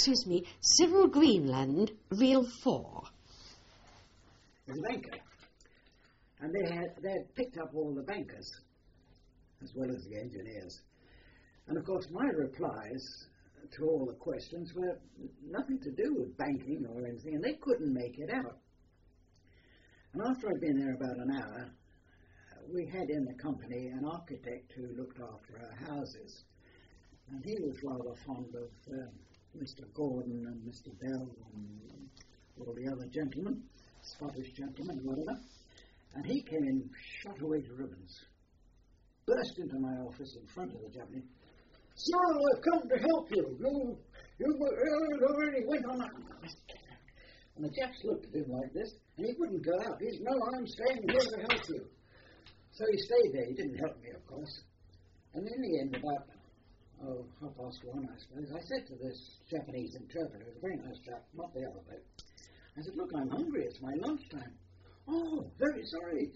excuse me, Cyril Greenland, Reel 4. He's a banker. And they had picked up all the bankers, as well as the engineers. And of course my replies to all the questions were nothing to do with banking or anything, and they couldn't make it out. And after I'd been there about an hour, we had in the company an architect who looked after our houses. And he was rather fond of Mr. Gordon and Mr. Bell and all the other gentlemen, Scottish gentlemen, whatever. And he came in, shot away to ribbons, burst into my office in front of the Japanese. Cyril, I've come to help you. You already went on that. And the Japs looked at him like this, and he wouldn't go out. He said, no, I'm staying here to help you. So he stayed there. He didn't help me, of course. And in the end, about 1:30, I suppose, I said to this Japanese interpreter, a very nice chap, not the other bit, I said, look, I'm hungry. It's my lunchtime. Oh, very sorry.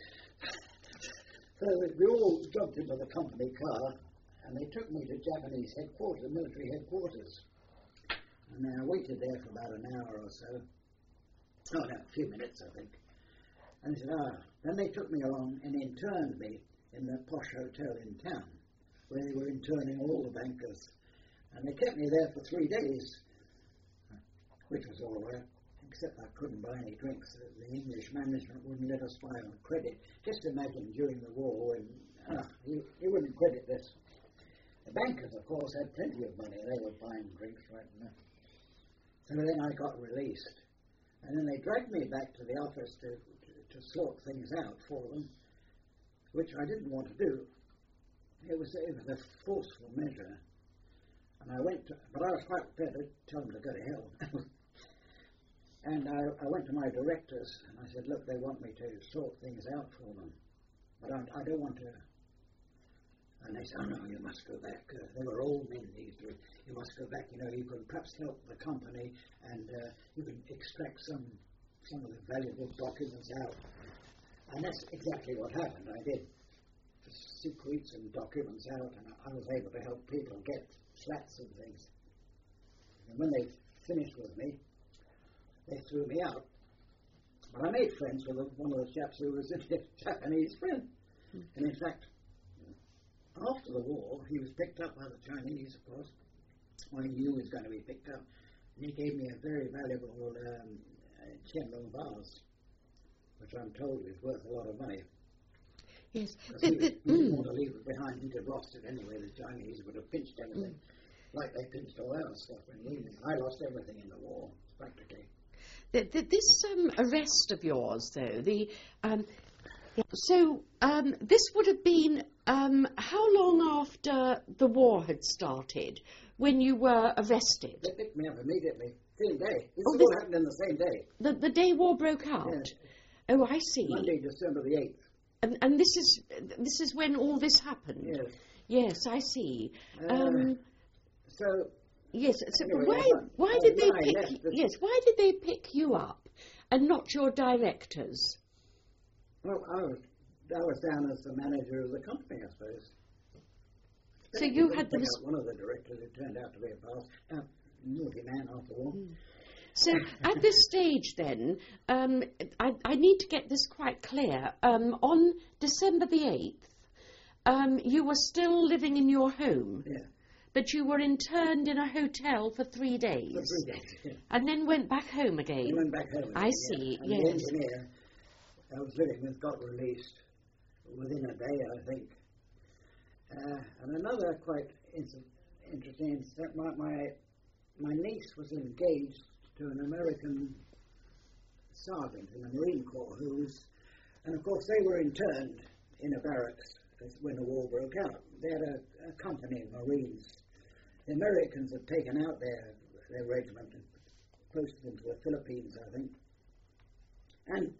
So we all jumped into the company car, and they took me to Japanese headquarters, military headquarters. And I waited there for about an hour or so. Oh, no, a few minutes, I think. And they said, Then they took me along and interned me in the posh hotel in town, where they were interning all the bankers. And they kept me there for 3 days, which was all right, except I couldn't buy any drinks. The English management wouldn't let us buy on credit. Just imagine during the war when you wouldn't credit this. The bankers, of course, had plenty of money. They were buying drinks right now. So then I got released. And then they dragged me back to the office to sort things out for them, which I didn't want to do. It was a forceful measure. And I went to, but I was quite prepared to tell them to go to hell. And I went to my directors and I said, look, they want me to sort things out for them, but I don't want to. And they said, oh no, you must go back. They were old men, these days. You must go back. You know, you can perhaps help the company and you can extract some of the valuable documents out. And that's exactly what happened. I did secrets and documents out, and I was able to help people get flats and things. And when they finished with me, they threw me out. But I made friends with one of the chaps who was a Japanese friend. And in fact, after the war, he was picked up by the Chinese, of course. Well, he knew he was going to be picked up. And he gave me a very valuable Qianlong vase, which I'm told is worth a lot of money. Yes. He didn't want to leave it behind. He'd have lost it anyway. The Chinese would have pinched everything, like they pinched all our stuff when leaving. I lost everything in the war, practically. This arrest of yours, though, this would have been how long after the war had started when you were arrested? They picked me up immediately, same day. This all happened in the same day. The day war broke out? Yes. Oh, I see. Monday, December the 8th. And this is when all this happened? Yes. Yes, I see. Yes. So anyway, why did they pick? Yes. Why did they pick you up and not your directors? Well, I was down as the manager of the company, I suppose. So you had one of the directors who turned out to be a naughty man after all. So at this stage, then, I need to get this quite clear. On December the 8th, you were still living in your home. Yeah. But you were interned in a hotel for 3 days. For 3 days, yeah. And then went back home again. We went back home again. I see, and yes. The engineer I was living with got released within a day, I think. And another quite interesting incident, my niece was engaged to an American sergeant in the Marine Corps and of course they were interned in a barracks when the war broke out. They had a company of Marines. The Americans had taken out their regiment and posted them to the Philippines, I think. And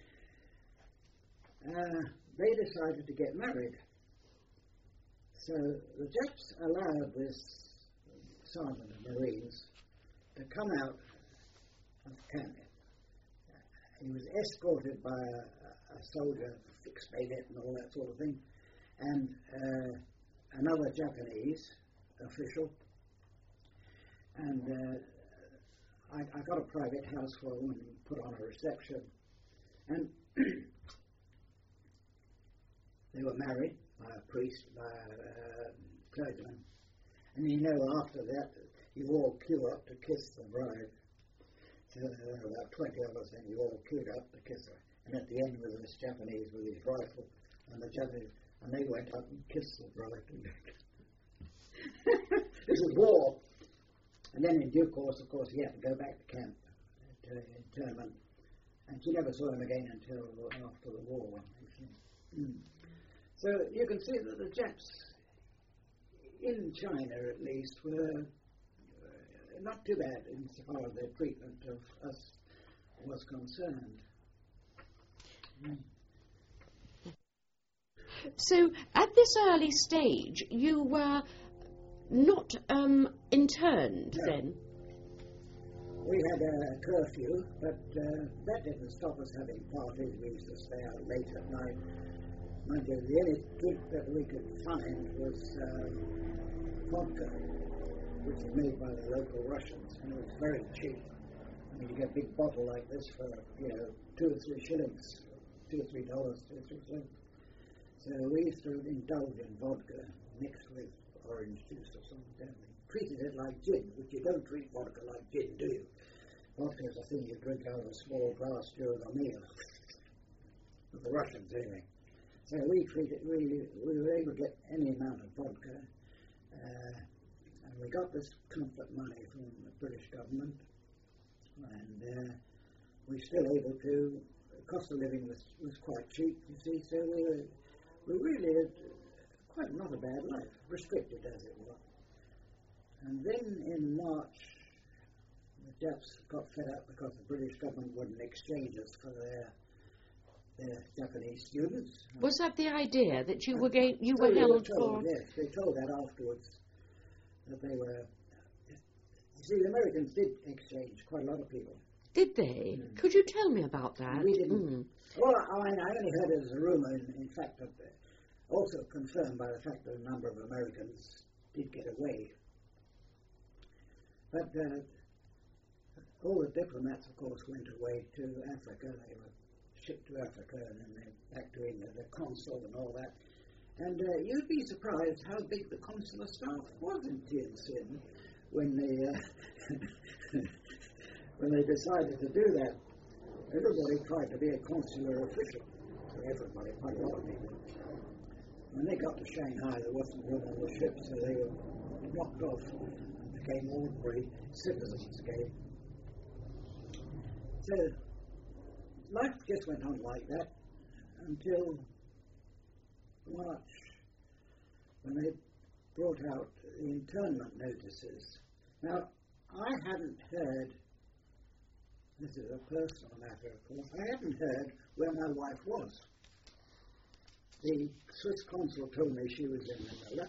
they decided to get married. So the Japs allowed this sergeant of Marines to come out of camp. He was escorted by a soldier, fixed bayonet and all that sort of thing, and another Japanese official. and I got a private house for them and put on a reception. And they were married by a priest, by a clergyman. And you know, after that, you all queue up to kiss the bride. So there were about 20 of us, and you all queued up to kiss her. And at the end was this Japanese with his rifle, and the Japanese, and they went up and kissed the bride. This was war. And then in due course, of course, he had to go back to camp, to internment. And she never saw him again until after the war. So you can see that the Japs, in China at least, were not too bad in so far as their treatment of us was concerned. So at this early stage, you were not interned then? We had a curfew, but that didn't stop us having parties. We used to stay out late at night. Mind you, the only drink that we could find was vodka, which is made by the local Russians, and it was very cheap. I mean, you get a big bottle like this for, 2 or 3 shillings, $2 or $3, 2 or 3 cents. So we used to indulge in vodka mixed with orange juice or something. We treated it like gin, which you don't treat vodka like gin, do you? Vodka is a thing you drink out of a small glass during a meal. With the Russians, anyway. So we were able to get any amount of vodka. And we got this comfort money from the British government. And we were still able to, the cost of living was quite cheap, you see, so we really had quite not a bad life, restricted as it was. And then in March, the Japs got fed up because the British government wouldn't exchange us for their Japanese students. Was that the idea, that you were held for? Yes, they told that afterwards, that they were... You see, the Americans did exchange quite a lot of people. Did they? Could you tell me about that? We didn't. Well, I only heard it as a rumour, in fact, also confirmed by the fact that a number of Americans did get away. But all the diplomats, of course, went away to Africa. They were shipped to Africa and then they back to England, the consul and all that. And you'd be surprised how big the consular staff was in Tientsin when they decided to do that. Everybody tried to be a consular official. So everybody, quite a lot of people. When they got to Shanghai, there wasn't room on the ship, so they were knocked off and became ordinary citizens again. So life just went on like that until March, when they brought out the internment notices. Now, I hadn't heard, this is a personal matter, of course, I hadn't heard where my wife was. The Swiss consul told me she was in Manila.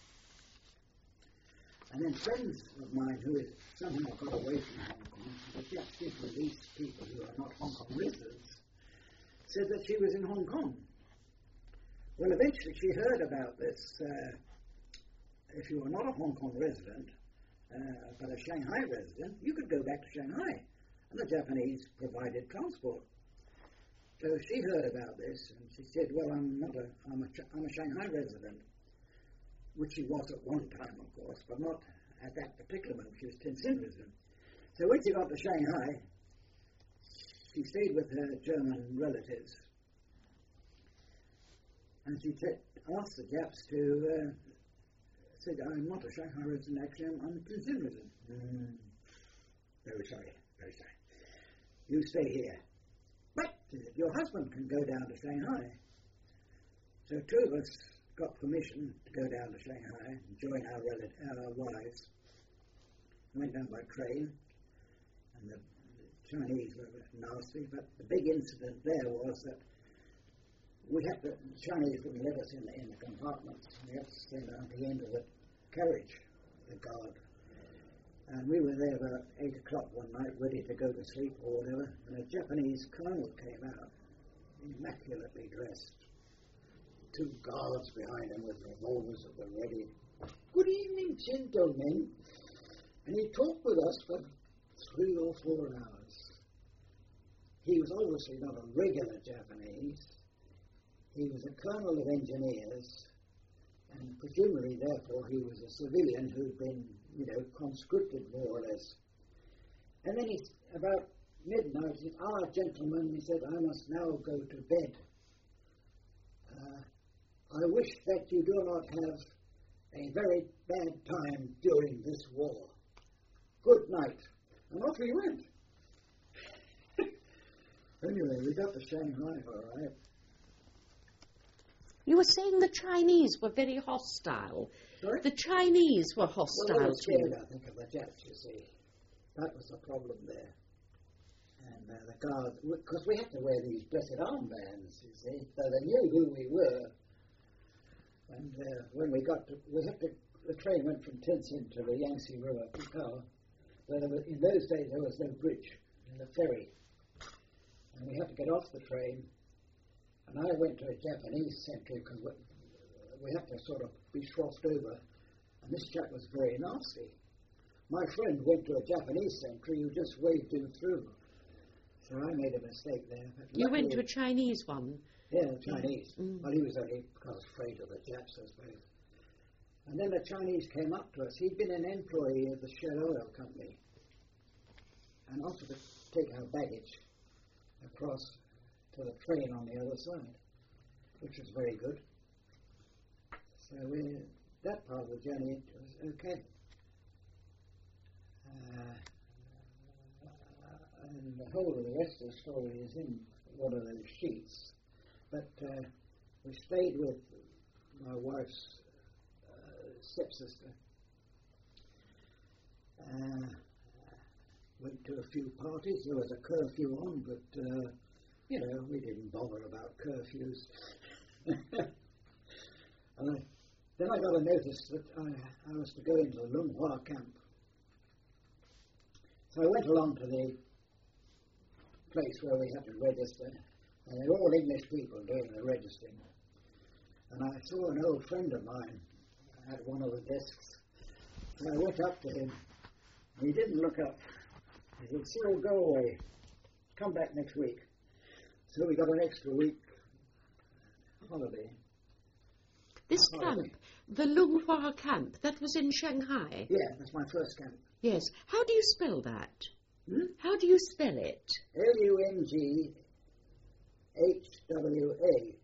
And then friends of mine who had somehow got away from Hong Kong, the Japs did release people who are not Hong Kong residents, said that she was in Hong Kong. Well, eventually she heard about this. If you were not a Hong Kong resident, but a Shanghai resident, you could go back to Shanghai. And the Japanese provided transport. So she heard about this, and she said, well, I'm a Shanghai resident, which she was at one time, of course, but not at that particular moment. She was Tientsin resident. So when she got to Shanghai, she stayed with her German relatives. And she asked the Japs to, said, I'm not a Shanghai resident, actually, I'm a Tientsin resident. Very sorry, very sorry. You stay here. But your husband can go down to Shanghai. So 2 of us got permission to go down to Shanghai and join our wives. Went down by train, and the Chinese were nasty, but the big incident there was that the Chinese wouldn't let us in the compartments. We had to stand at the end of the carriage, the guard. And we were there about 8 o'clock one night, ready to go to sleep or whatever, and a Japanese colonel came out, immaculately dressed. 2 guards behind him with revolvers that were ready. Good evening, gentlemen. And he talked with us for 3 or 4 hours. He was obviously not a regular Japanese. He was a colonel of engineers, and presumably, therefore, he was a civilian who'd been, conscripted more or less. And then about midnight, he said, gentlemen, he said, I must now go to bed. I wish that you do not have a very bad time during this war. Good night. And off he went. Anyway, we got to Shanghai, all right. You were saying the Chinese were very hostile. Sorry? The Chinese were hostile Well, they were to you. scared, I think, of the Japs, you see. That was the problem there. And the guards, because we had to wear these blessed armbands, you see, so they knew who we were. And when we the train went from Tientsin to the Yangtze River, Pukow, where in those days there was no bridge, and a ferry. And we had to get off the train, and I went to a Japanese sentry because we had to sort of be swathed over, and this chap was very nasty. My friend went to a Japanese sentry who just waved him through. So I made a mistake there. You went to a Chinese one? Yeah, Chinese. Well, he was only because afraid of the Japs, I suppose. And then the Chinese came up to us. He'd been an employee of the Shell Oil Company and offered to take our baggage across to the train on the other side, which was very good. So that part of the journey was okay. And the whole of the rest of the story is in one of those sheets. But we stayed with my wife's stepsister. Went to a few parties. There was a curfew on, but, we didn't bother about curfews. Then I got a notice that I was to go into the Lung Hua camp. So I went along to the place where we had to register, and they were all English people doing the registering. And I saw an old friend of mine at one of the desks. And I went up to him, and he didn't look up. He said, "Cyril, go away. Come back next week." So we got an extra week holiday. This camp, the Lung Hua camp, that was in Shanghai? Yeah, that's my first camp. Yes. How do you spell that? Hmm? How do you spell it? Lunghwa.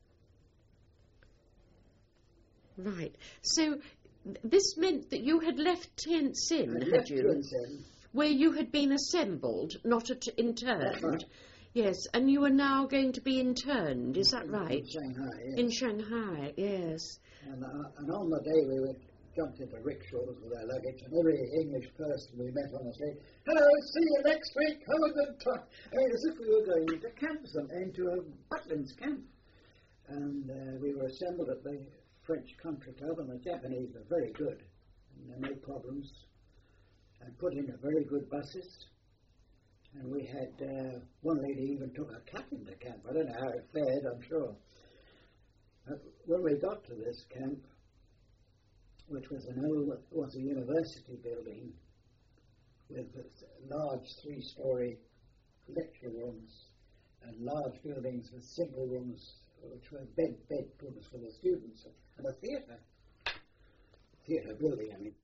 Right. So this meant that you had left Tientsin, had you? Tientsin. Where you had been assembled, not interned. That's right. Yes, and you are now going to be interned, is that right? In Shanghai, yes. In Shanghai, yes. And on the day we jumped into rickshaws with our luggage, and every English person we met on the street, "Hello, see you next week, have a good time." I mean, as if we were going into camps, into a Butlins camp. And we were assembled at the French Country Club, and the Japanese were very good, and no problems, and put in a very good buses. And we had, one lady even took a cat into camp. I don't know how it fared, I'm sure. When we got to this camp, which was a university building with large 3-story lecture rooms and large buildings with single rooms, which were bedrooms for the students, and a theatre building, I mean.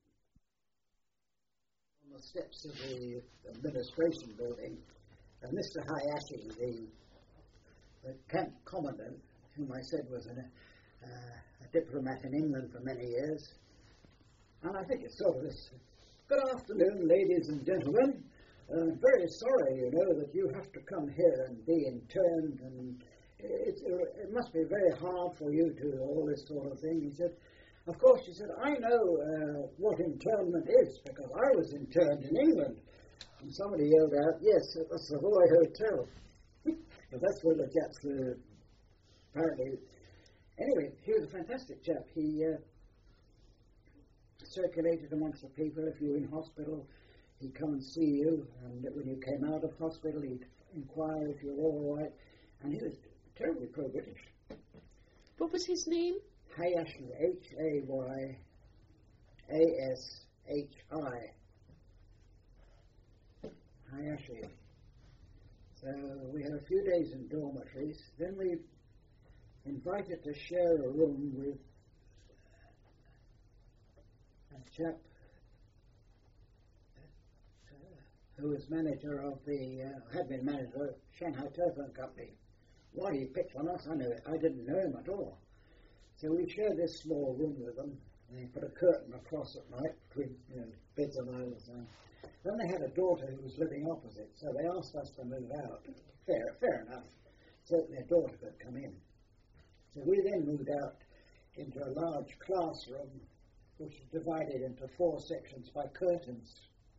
On the steps of the administration building, and Mr. Hayashi, the camp commandant, whom I said was a diplomat in England for many years, and I think it's sort of this: "Good afternoon, ladies and gentlemen. I'm very sorry, that you have to come here and be interned, and it must be very hard for you to all this sort of thing." He said, "Of course," he said, "I know what internment is, because I was interned in England." And somebody yelled out, "Yes, it was the Savoy Hotel." But that's where the Japs apparently. Anyway, he was a fantastic chap. He circulated amongst the people. If you were in hospital, he'd come and see you, and when you came out of hospital, he'd inquire if you were all right. And he was terribly pro-British. What was his name? Hayashi, Hayashi. Hayashi. So we had a few days in dormitories. Then we invited to share a room with a chap who was manager of had been manager of Shanghai Telephone Company. Why he picked on us, I didn't know him at all. So we shared this small room with them. They put a curtain across at night between beds and islands. Then they had a daughter who was living opposite, so they asked us to move out. Fair enough, so that their daughter could come in. So we then moved out into a large classroom, which was divided into 4 sections by curtains.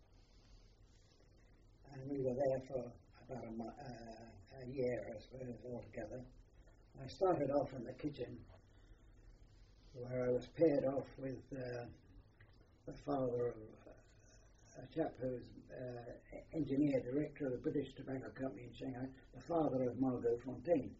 And we were there for about a year, I suppose, altogether. I started off in the kitchen, where I was paired off with the father of a chap who's engineer director of the British Tobacco Company in Shanghai, the father of Margot Fontaine.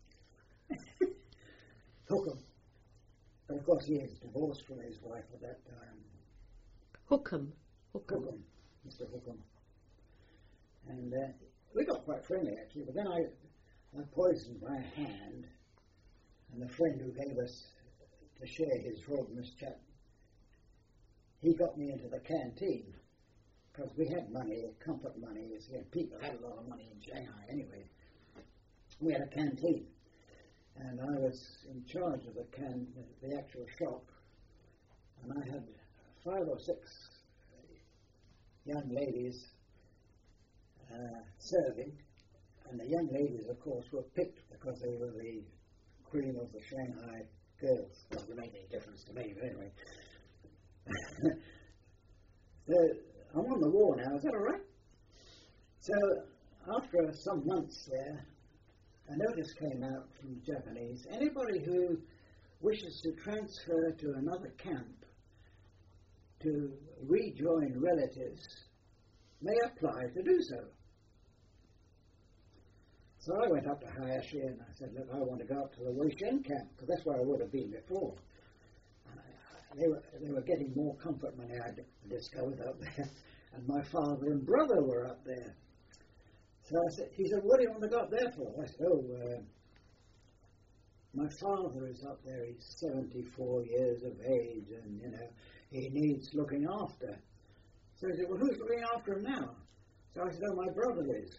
Hookham. But of course he is divorced from his wife at that time. Hookham. Mr. Hookham. And we got quite friendly actually, but then I poisoned my hand, and the friend who gave us to share his room, this chap, he got me into the canteen, because we had money, comfort money, people had a lot of money in Shanghai anyway. We had a canteen, and I was in charge of the actual shop, and I had 5 or 6 young ladies serving, and the young ladies, of course, were picked because they were the cream of the Shanghai girls. Doesn't make any difference to me, but anyway. So I'm on the wall now, is that all right? So after some months there, a notice came out from the Japanese. Anybody who wishes to transfer to another camp to rejoin relatives may apply to do so. So I went up to Hayashi and I said, look, I want to go up to the Weishen camp, because that's where I would have been before. They were getting more comfort money, I discovered, up there. And my father and brother were up there. So he said, what do you want to go up there for? I said, my father is up there, he's 74 years of age, and, he needs looking after. So he said, well, who's looking after him now? So I said, my brother is.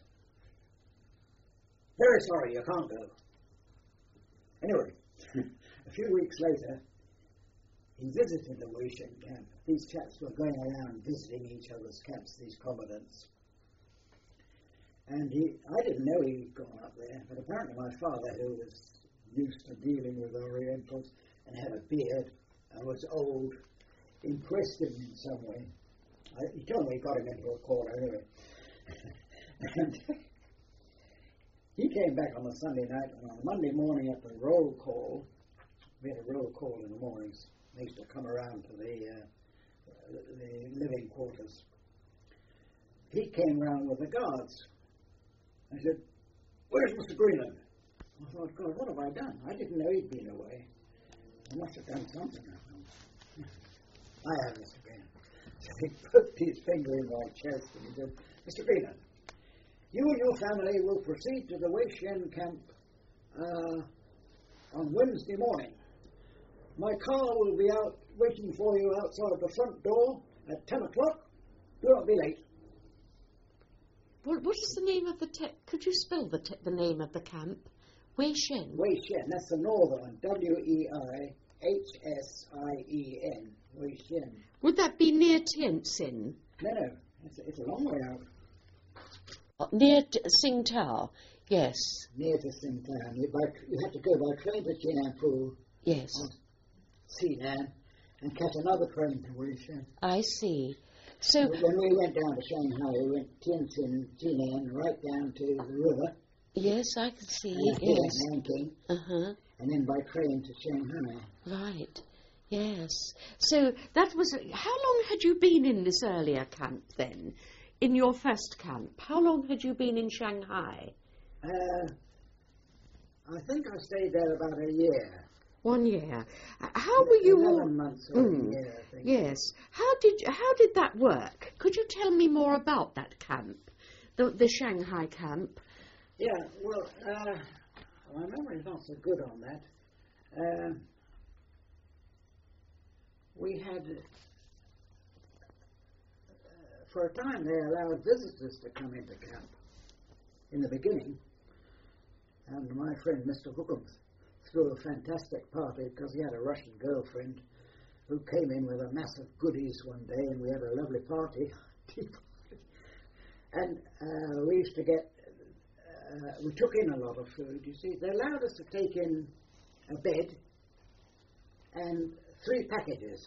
Very sorry, you can't go. Anyway, a few weeks later, he visited the Weishen camp. These chaps were going around visiting each other's camps, these commandants. And I didn't know he'd gone up there, but apparently my father, who was used to dealing with Orientals and had a beard and was old, impressed him in some way. He told me he got him into a corner anyway. And he came back on a Sunday night, and on a Monday morning at the roll call, we had a roll call in the mornings. They used to come around to the living quarters. He came round with the guards. I said, where's Mr. Greenland? I thought, God, what have I done? I didn't know he'd been away. I must have done something. I have, Mr. Greenland. So he put his finger in my chest and he said, Mr. Greenland, you and your family will proceed to the Weishen camp on Wednesday morning. My car will be out waiting for you outside the front door at 10 o'clock. Do not be late. What is the name of could you spell the name of the camp? Weishen. Weishen, that's the northern one. Weihsien. Weishen. Would that be near Tientsin? No. It's a long way out. Near Tsingtao, yes. Near to Tsingtao. You have to go by train to Jiangpu. Yes. Xinan, and catch another train to Weishen. I see. So when we went down to Shanghai, we went Tientsin, Jinan, right down to the river. Yes, I can see. Yes. Nanking. Uh-huh. And then by train to Shanghai. Right. Yes. So that was. How long had you been in this earlier camp then? In your first camp, how long had you been in Shanghai? I think I stayed there about a year. 1 year. How were you? 11 months or a year, I think. Yes. How did that work? Could you tell me more about that camp? the Shanghai camp? Yeah, well, my memory's not so good on that. We had, for a time, they allowed visitors to come into camp in the beginning. And my friend Mr. Hookham threw a fantastic party because he had a Russian girlfriend who came in with a mass of goodies one day, and we had a lovely party. And we used to get, we took in a lot of food, you see. They allowed us to take in a bed and 3 packages.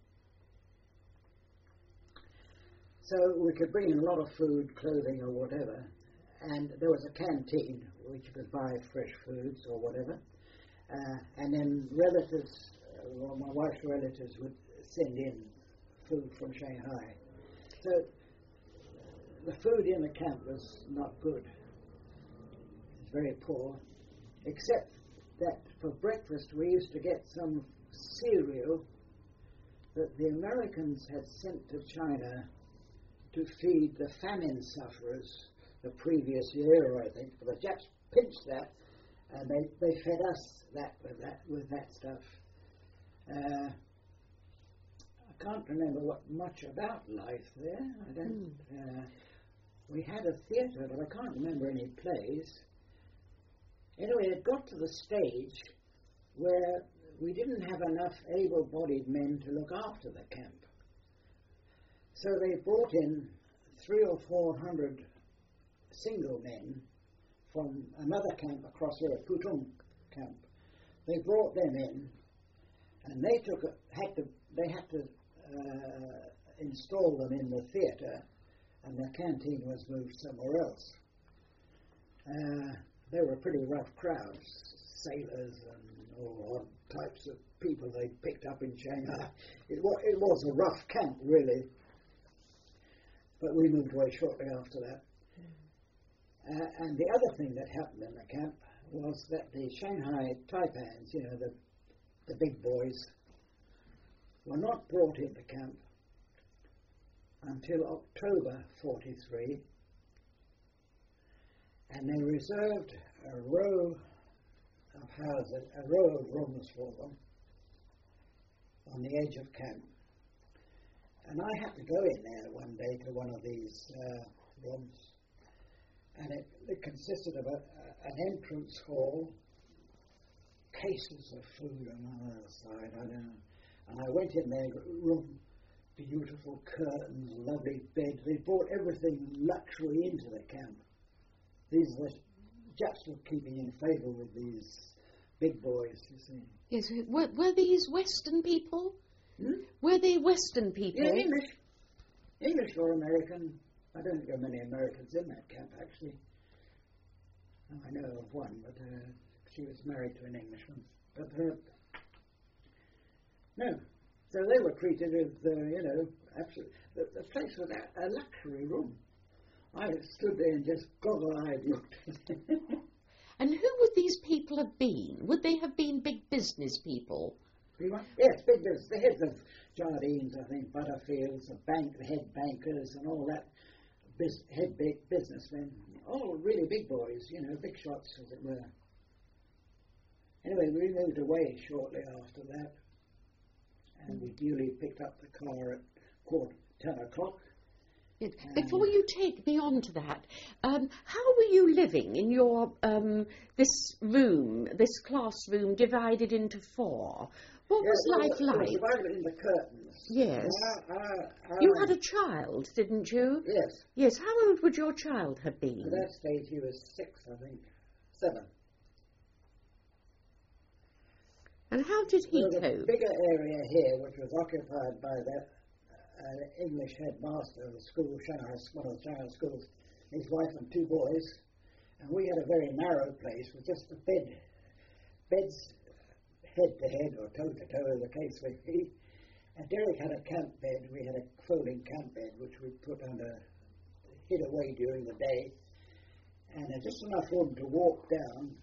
So we could bring in a lot of food, clothing or whatever, and there was a canteen which you could buy fresh foods or whatever. And then relatives, my wife's relatives would send in food from Shanghai. So the food in the camp was not good. It was very poor, except that for breakfast we used to get some cereal that the Americans had sent to China to feed the famine sufferers the previous year, I think. The Japs pinched that, and they fed us with that stuff. I can't remember much about life there. I don't. We had a theatre, but I can't remember any plays. Anyway, it got to the stage where we didn't have enough able-bodied men to look after the camp. So they brought in 300 or 400 single men from another camp across here, Putung camp. They brought them in, and they had to install them in the theatre, and the canteen was moved somewhere else. They were a pretty rough crowd, sailors and all odd types of people they picked up in Shanghai. It was a rough camp, really. But we moved away shortly after that. And the other thing that happened in the camp was that the Shanghai Taipans, you know, the big boys, were not brought into camp until October 43, and they reserved a row of houses, a row of rooms for them on the edge of camp. And I had to go in there one day to one of these rooms, and it consisted of an entrance hall, cases of food on the other side, I don't know. And I went in there, room, beautiful curtains, lovely beds. They brought everything luxury into the camp. These were Japs were keeping in favour with these big boys, you see. Yes, were these Western people? Hmm? Were they Western people? Yeah, English or American. I don't think there are many Americans in that camp, actually. I know of one, but she was married to an Englishman. But no. So they were treated with, absolutely. The place was a luxury room. I stood there and just goggle-eyed looked at it. And who would these people have been? Would they have been big business people? Yes, big business. The heads of Jardines, I think, Butterfields, the head bankers and all that, head big businessmen. All really big boys, big shots, as it were. Anyway, we moved away shortly after that, and we duly picked up the car at 10 o'clock. Yes. Before you take me on to that, how were you living in your this room, this classroom divided into 4? What was life like? It was divided into curtains. Yes. You had a child, didn't you? Yes. Yes. How old would your child have been? At that stage he was 6, I think. 7. And how did he cope? There was a bigger area here which was occupied by the English headmaster of the school, one of the Shanghai schools, his wife and 2 boys, and we had a very narrow place with just a beds head to head or toe to toe, as the case may be. And Derek had a camp bed. We had a folding camp bed which we put hid away during the day, and just enough room to walk down.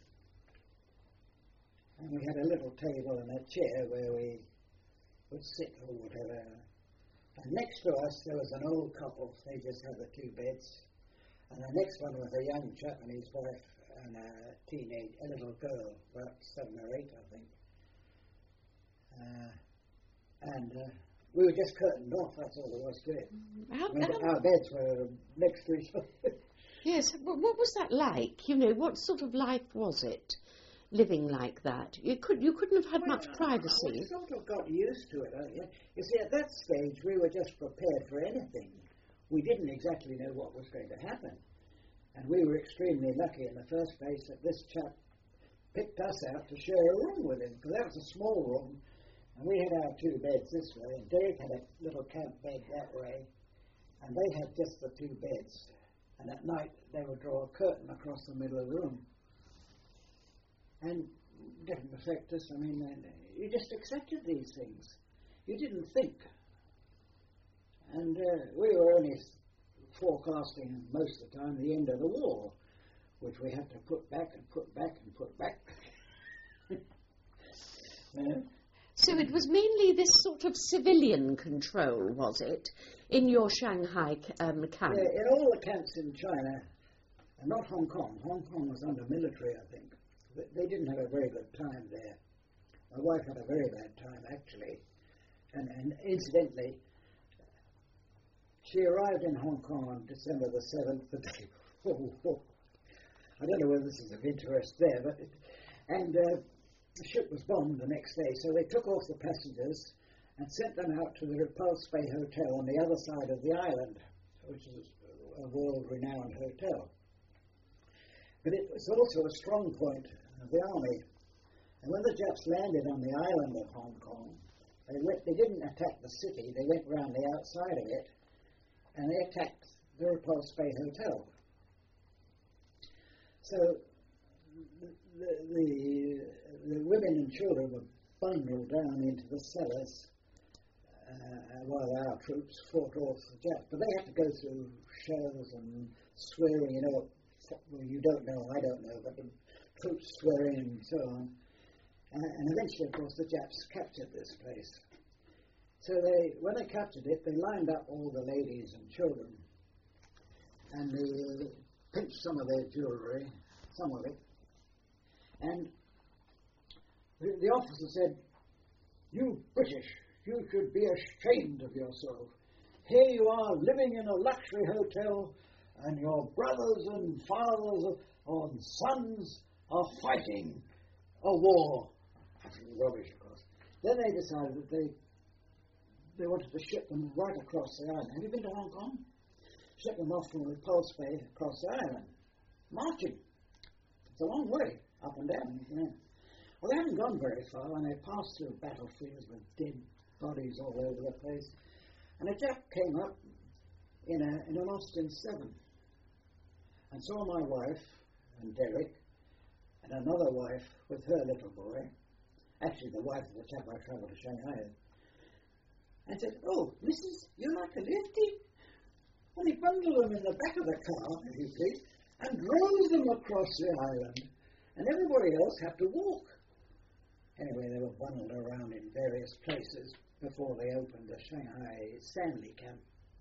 And we had a little table and a chair where we would sit or whatever. And next to us there was an old couple. They just had the 2 beds. And the next one was a young chap and his wife and a little girl, about 7 or 8, I think. And we were just curtained off, that's all there was to it. Our beds were next to each other. Yes, what was that like? You know, what sort of life was it, living like that? You couldn't have had much privacy. We sort of got used to it. You see, at that stage, we were just prepared for anything. We didn't exactly know what was going to happen. And we were extremely lucky in the first place that this chap picked us out to share a room with him, because that was a small room, and we had our 2 beds this way, and Derek had a little camp bed that way, and they had just the 2 beds. And at night, they would draw a curtain across the middle of the room. And it didn't affect us. I mean, you just accepted these things. You didn't think. And we were only forecasting most of the time the end of the war, which we had to put back and put back and put back. So it was mainly this sort of civilian control, was it, in your Shanghai camp? Yeah, in all the camps in China, and not Hong Kong. Hong Kong was under military, I think. They didn't have a very good time there. My wife had a very bad time, actually. And incidentally, she arrived in Hong Kong on December the 7th, the day before the war. I don't know whether this is of interest there, but the ship was bombed the next day, so they took off the passengers and sent them out to the Repulse Bay Hotel on the other side of the island, which is a world-renowned hotel. But it was also a strong point of the army. And when the Japs landed on the island of Hong Kong, they didn't attack the city, they went round the outside of it, and they attacked the Repulse Bay Hotel. So the women and children were bundled down into the cellars while our troops fought off the Japs. But they had to go through shells and swearing, well, you don't know, I don't know, but the troops swearing and so on. And eventually, of course, the Japs captured this place. So when they captured it, they lined up all the ladies and children, and they pinched some of their jewellery, some of it, and the officer said, "You British, you should be ashamed of yourself. Here you are living in a luxury hotel, and your brothers and fathers and sons are fighting a war." Rubbish, of course. Then they decided that they wanted to ship them right across the island. Have you been to Hong Kong? Ship them off from Repulse Bay across the island, marching. It's a long way, up and down. Well, they hadn't gone very far when they passed through battlefields with dead bodies all over the place. And a Jap came up in an Austin 7 and saw my wife and Derek and another wife with her little boy, actually the wife of the chap I travelled to Shanghai, and said, "Oh, missus, you like a lifty?" And he bundled them in the back of the car, if you please, and drove them across the island, and everybody else had to walk. Anyway, they were bundled around in various places before they opened the Shanghai Stanley camp,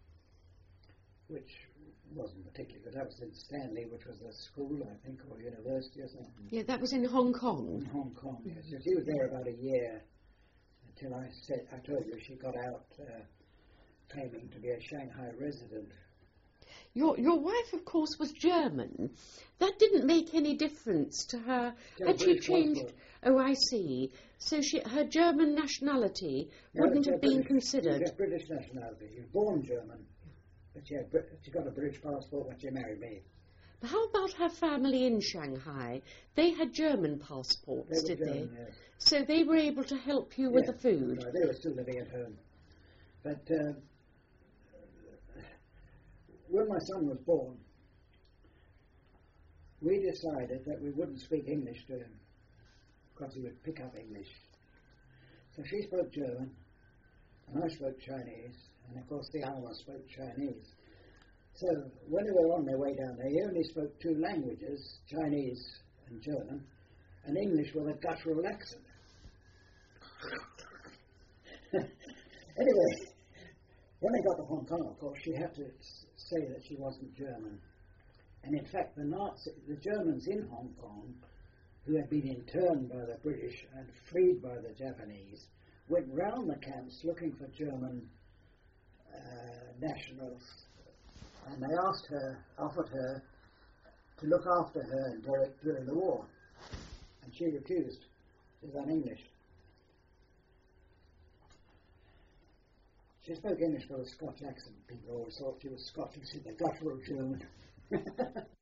which wasn't particularly good. That was in Stanley, which was a school, I think, or university or something. Yeah, that was in Hong Kong. In Hong Kong, yes. So she was there about a year until I told you she got out claiming to be a Shanghai resident. Your wife, of course, was German. That didn't make any difference to her. Had she changed? Passport. Oh, I see. So her German nationality wouldn't have been considered. She had British nationality. She was born German, but she got a British passport when she married me. But how about her family in Shanghai? They had German passports, did they? Yes. So they were able to help you with the food. No, they were still living at home. But when my son was born, we decided that we wouldn't speak English to him because he would pick up English. So she spoke German, and I spoke Chinese, and of course the Alma spoke Chinese. So when they were on their way down there, he only spoke 2 languages, Chinese and German, and English with a guttural accent. Anyway, when they got to Hong Kong, of course, she had to say that she wasn't German. And in fact, the Germans in Hong Kong, who had been interned by the British and freed by the Japanese, went round the camps looking for German nationals, and they offered her to look after her and Derek during the war, and she refused. She was un-English. She spoke English with a Scotch accent. People always thought she was Scottish, the guttural German.